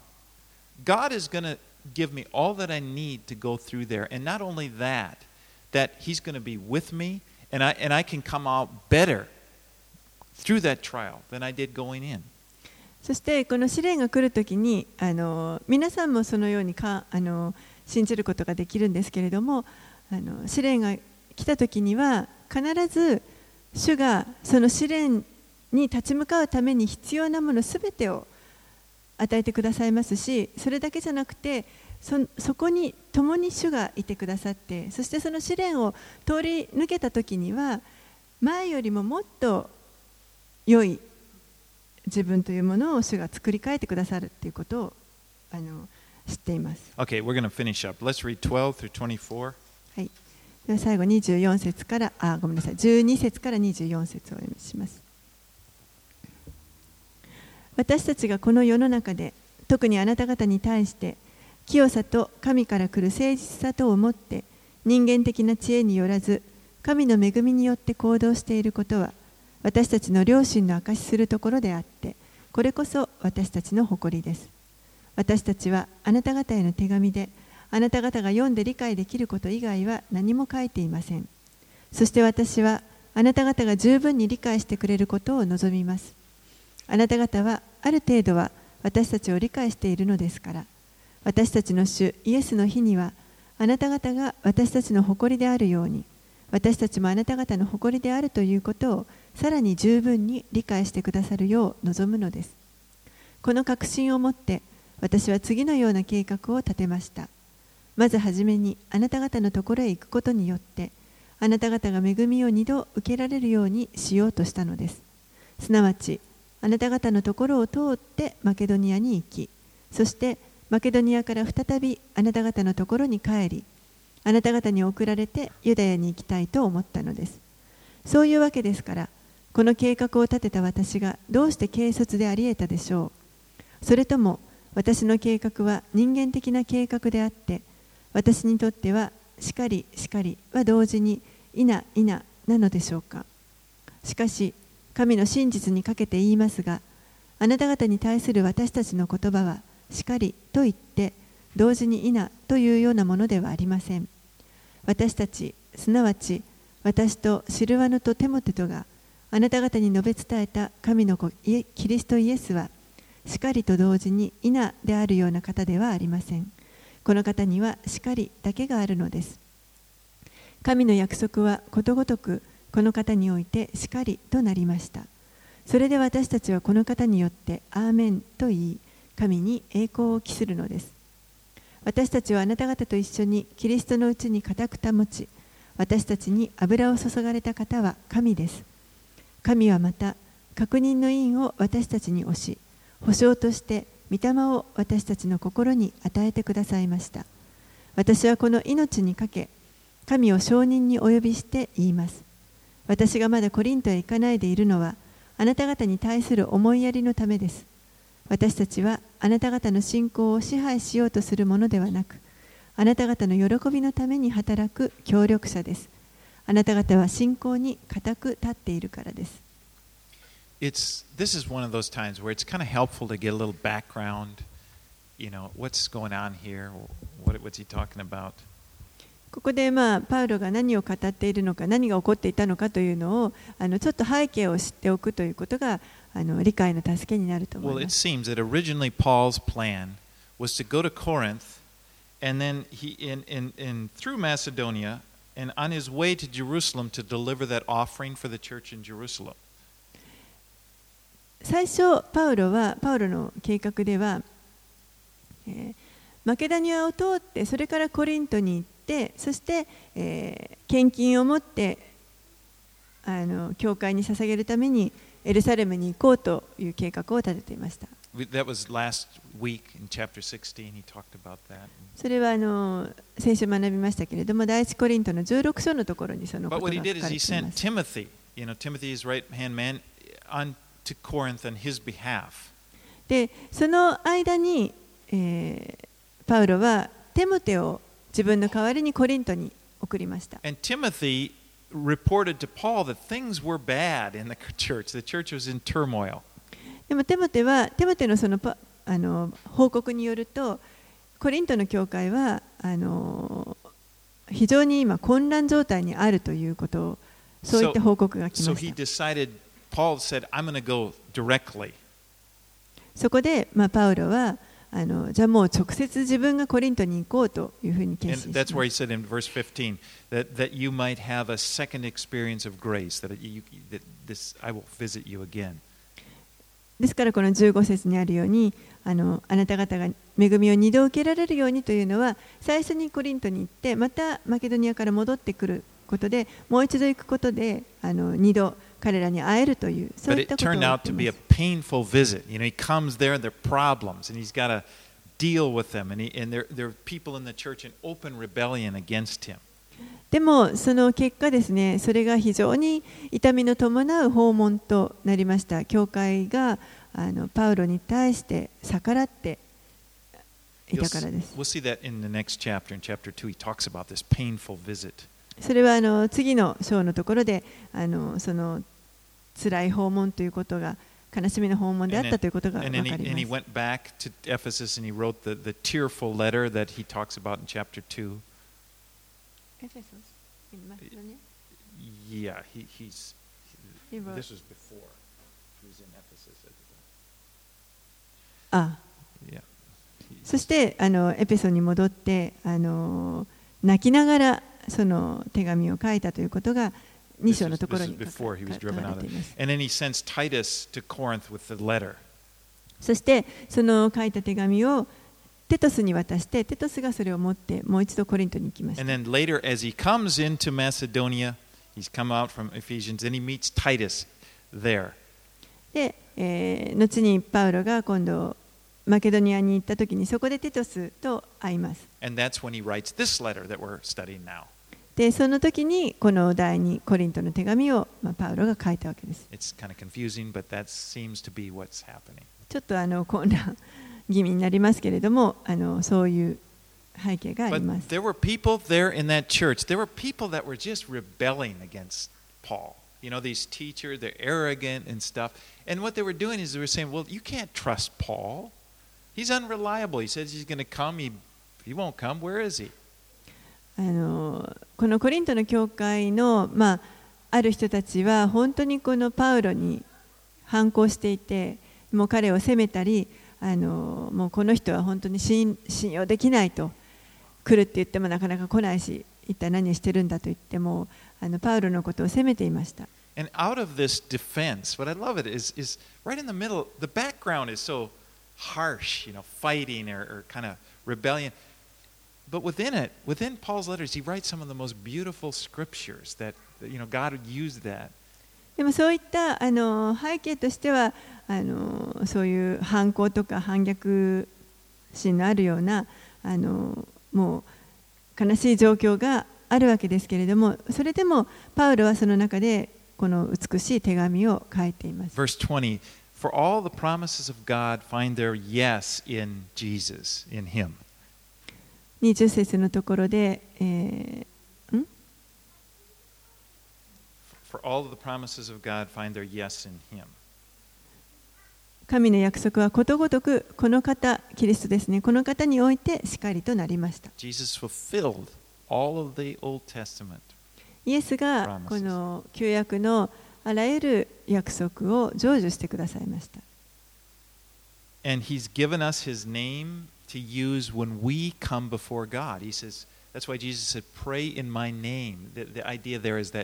God is going to give me all that I need to go through there. And not only that He's going to be with me, and I can come out better through that trial than I did going in. そしてこの試練が来るときに皆さんもそのように信じることができるんですけれども、試練が来たときには必ず主がその試練に立ち向かうために必要なものすべてを与えてくださいますし、それだけじゃなくてそこに共に主がいてくださって、そしてその試練を通り抜けたときには前よりももっと良い自分というものを主が作り変えてくださるということを知っています。 Okay, we're going to finish up. Let's read 12 through 24. はい。では最後24節から12節から24節をお読みします。私たちがこの世の中で特にあなた方に対して清さと神から来る誠実さとをもって人間的な知恵によらず神の恵みによって行動していることは私たちの良心の証しするところであって、これこそ私たちの誇りです。私たちはあなた方への手紙であなた方が読んで理解できること以外は何も書いていません。そして私はあなた方が十分に理解してくれることを望みます。あなた方はある程度は私たちを理解しているのですから、私たちの主イエスの日にはあなた方が私たちの誇りであるように、私たちもあなた方の誇りであるということをさらに十分に理解してくださるよう望むのです。この確信をもって私は次のような計画を立てました。まずはじめにあなた方のところへ行くことによってあなた方が恵みを2度受けられるようにしようとしたのです。すなわちあなた方のところを通ってマケドニアに行き、そしてマケドニアから再びあなた方のところに帰り、あなた方に送られてユダヤに行きたいと思ったのです。そういうわけですから、この計画を立てた私がどうして軽率であり得たでしょう。それとも私の計画は人間的な計画であって、私にとってはしかりしかりは同時にいないなのでしょうか。しかし神の真実にかけて言いますが、あなた方に対する私たちの言葉はしかりと言って同時にいなというようなものではありません。私たち、すなわち私とシルワノとテモテとがあなた方に述べ伝えた神の子キリストイエスはしかりと同時にいなであるような方ではありません。この方にはしかりだけがあるのです。神の約束はことごとくこの方においてしかりとなりました。それで私たちはこの方によってアーメンと言い、神に栄光を期するのです。私たちはあなた方と一緒にキリストのうちに固く保ち、私たちに油を注がれた方は神です。神はまた確認の印を私たちに押し、保証として御霊を私たちの心に与えてくださいました。私はこの命にかけ、神を証人にお呼びして言います。私がまだコリントへ行かないでいるのは、あなた方に対する思いやりのためです。私たちはあなた方の信仰を支配しようとするものではなく、あなた方の喜びのために働く協力者です。あなた方は信仰に固く立っているからです。 This is one of those times where it's kind of helpful to get a little background, what's going on here, what's he talking about. ここでパウロが何を語っているのか、何が起こっていたのかというのをちょっと背景を知っておくということが理解の助けになると思います。 Well, it seems that originally Paul's plan was to go to Corinth, and then through Macedonia, and on his way to Jerusalem to deliver that offering for the church in Jerusalem. 最初パウロの計画では、マケダニアを通ってそれからコリントに行って、そして、献金を持って教会に捧げるためにエルサレムに行こうという計画を立てていました。 That was last week in chapter 16. He talked about that. それは先週学びましたけれども、第一コリントの16章のところにそのことが書かれています。 But what he did is he sent Timothy, Timothy's right-hand man, on to Corinth on his behalf. で、その間に、パウロはテモテを自分の代わりにコリントに送りました。 And Timothy reported to Paul that things were bad in the church. The church was in turmoil. でもテモテのその報告によると、コリントの教会は非常に今混乱状態にあるということを、そういった報告が来ました。 Paul said, I'm going to go directly. そこで、パウロはじゃあもう直接自分がコリントに行こうというふうに決心しました。 And that's where he said in verse 15 that you might have a second experience of grace, that I will visit you again. ですからこの15節にあるように、あなた方が恵みを2度受けられるようにというのは、最初にコリントに行ってまたマケドニアから戻ってくることで、もう一度行くことで2度彼らに会えるという、そういったことを言っています。 But it turned out to be a painful visit. He comes there, there are problems, and he's got to deal with them, and there are people in the church in open rebellion against him. でもその結果ですね、それが非常に痛みの伴う訪問となりました。教会がパウロに対して逆らっていたからです。 We'll see that in the next chapter. In chapter 2, he talks about this painful visit. それは次の章のところでその辛い訪問ということが、悲しみの訪問であったということが分かります。 And he went back to Ephesus and he wrote the tearful letter that he talks about in chapter 2. Ephesus in Macedonia? Yeah, this was before. He was in Ephesus at the time. Yeah. そしてエペソに戻って泣きながらその手紙を書いたということが2章のところに書かれています。 And then he sends Titus to Corinth with the letter. そしてその書いた手紙をテトスに渡して、テトスがそれを持ってもう一度コリントに行きました。 And then later, as he comes into Macedonia, he's come out from Ephesians, and he meets Titus there. で、後にパウロが今度マケドニアに行った時に、そこでテトスと会います。 And that's when he writes this letter that we're studying now. で、その時にこの第2コリントの手紙をパウロが書いたわけです。 It's kind of confusing, but that seems to be what's happening. ちょっと混乱気味になりますけれども、そういう背景があります。 But there were people there in that church. There were people that were just rebelling against Paul. These teachers, they're arrogant and stuff. And what they were doing is they were saying, well, you can't trust Paul. He's unreliable. He says he's going to come. He won't come. Where is he? このコリントの教会の、ある人たちは本当にこのパウロに反抗していて、もう彼を責めたり、もうこの人は本当に信用できないと、来るって言ってもなかなか来ないし、一体何してるんだと言ってもパウロのことを責めていました。 And out of this defense, what I love it is right in the middle, the background is so harsh, fighting or kind of rebellion. But within Paul's letters, he writes some of the most beautiful scriptures that, God would use that. でもそういった背景としてはそういう反抗とか反逆心のあるようなもう悲しい状況があるわけですけれども、それでもパウロはその中でこの美しい手紙を書いています。 Verse 20, For all the promises of God find their yes in Jesus, in Him. 20節のところで、 For all of the promises of God find their yes in Him. 神の約束はことごとくこの方、キリストですね、この方においてしっかりとなりました。 Jesus fulfilled all of the Old Testament. イエスがこの旧約のあらゆる約束を成就してくださいました。 And He's given us His name to use when we come before God. He says, that's why Jesus said, pray in my name. The idea there is that,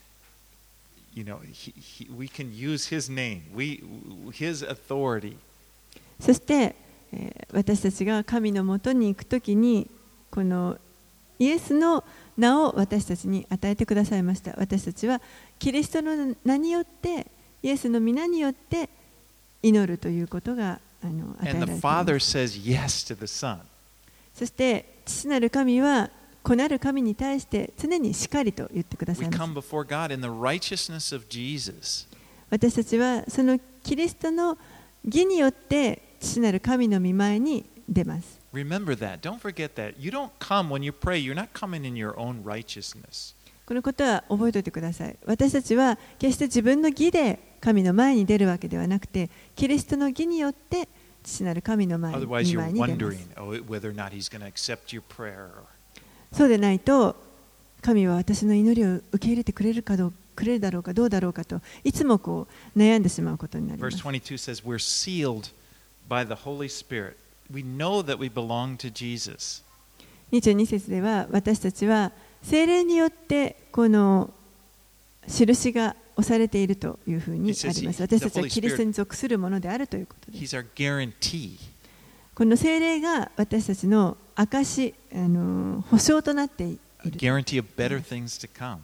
we can use His name, His authority. そして、私たちが神のもとに行くときに、このイエスの名を私たちに与えてくださいました。私たちはキリストの名によって、イエスの皆によって祈るということが与えられています。 And the Father says yes to the Son. そして父なる神は子なる神に対して常にしかりと言ってください We ます。 come before God in the righteousness of Jesus. 私たちはそのキリストの義によって父なる神の御前に出ます。 Remember that. Don't forget that. You don't come when you pray. You're not coming in your own righteousness. このことは覚えておいてください。私たちは決して自分の義で神の前に出るわけではなくて、キリストの義によって父なる神の前に Otherwise, you're 出ます。 wondering whether or not He's going to accept your prayer. そうでないと、神は私の祈りを受け入れてくれるだろうかどうだろうかといつもこう悩んでしまうことになります。 Verse 22 says, We're sealed by the Holy Spirit. We know that we belong to Jesus. 22節では私たちは聖霊によってこの印が押されているというふうにあります。私たちはキリストに属するものであるということです。 He's our guarantee. この聖霊が私たちの証、保証となっている。 A guarantee of better things to come.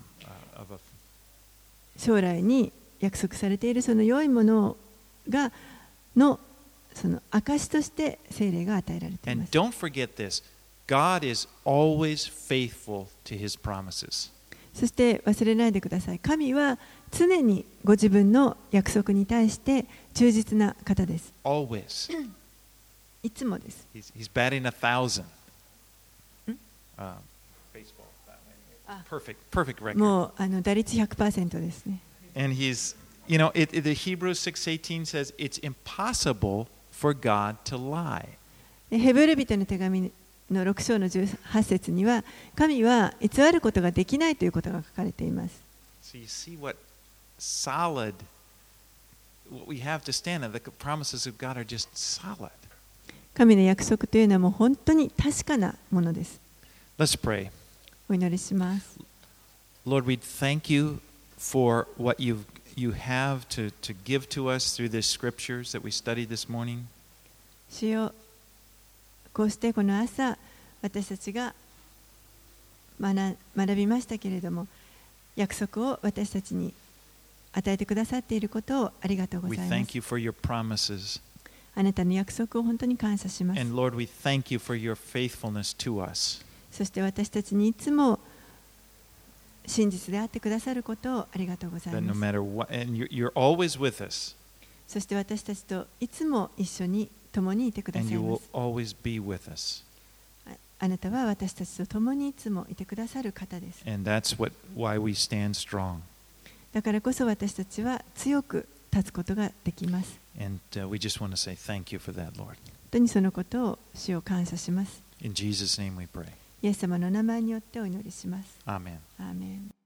将来に約束されているその良いものがその証として聖霊が与えられていま And す。 don't forget this. God is always faithful to His promises. そして忘れないでください。神は常にご自分の約束に対して忠実な方です。 Always. いつもです。 He's batting 1,000. Baseball. Perfect record. もう打率 100% ですね。 And he's, the Hebrews 6:18 says it's impossible for God to lie. ヘブル人の手紙の6章の18節には、神は偽ることができないということが書かれています。 So you see what we have to stand on. The promises of God are just solid. 神の約束というのはもう本当に確かなものです。 Let's pray. お祈りします。 Lord, we thank you for what you have to give to us through the scriptures that we studied this morning. 主よ、こうしてこの朝、私たちが学びましたけれども、約束を私たちに与えてくださっていることをありがとうござい We ます。 thank you for your promises. あなたの約束を本当に感謝します。 And Lord, we thank you for your faithfulness to us. そして私たちにいつも真実であってくださることをありがとうござい That ま no す。 matter what, and you're always with us, そして私たちといつも一緒に共にいてくだ and さい you ま will す。 always be with us. あなたは私たちと共にいつもいてくださる方です。 And that's why we stand strong. だからこそ私たちは強く立つことができます。 And we just want to say thank you for that, Lord. 本当にそのことを主を感謝します。 In Jesus' name we pray. イエス様の名前によってお祈りします。 Amen. アーメン。